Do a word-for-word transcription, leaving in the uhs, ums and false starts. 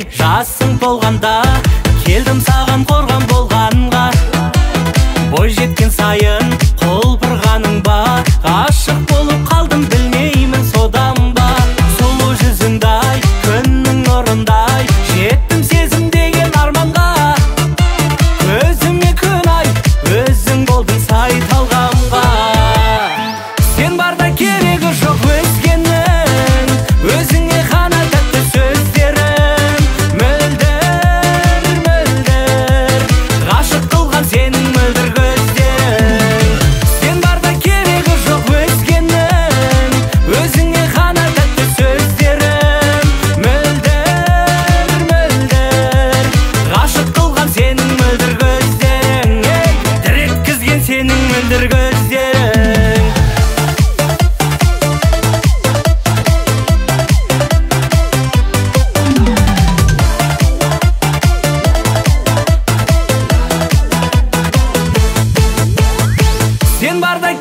жасың толғанда келдім саған қорған болғанға. Бой жеткен сайын құлпырғаның ба, ғашық болып қалдым білмеймін содан ба. Сұлу жүзіңдай күннің нұрындай жеттім сезім деген арманға. Өзіме күн ай өзің болдың сай талғамға. Сен барда керегі жоқ өзгенің, өзіңе ғана тәтті сөздерім. Мөлдір, мөлдір, ғашық қылған сенің мөлдір көздерің. Сен барда керегі жоқ өзгенің, өзіңе ғана тәтті сөздерім. Мөлдір, мөлдір, ғашық қылған сенің мөлдір көздерің. Ей, дір еткізген сенің мөлдір көздерің. Сен барда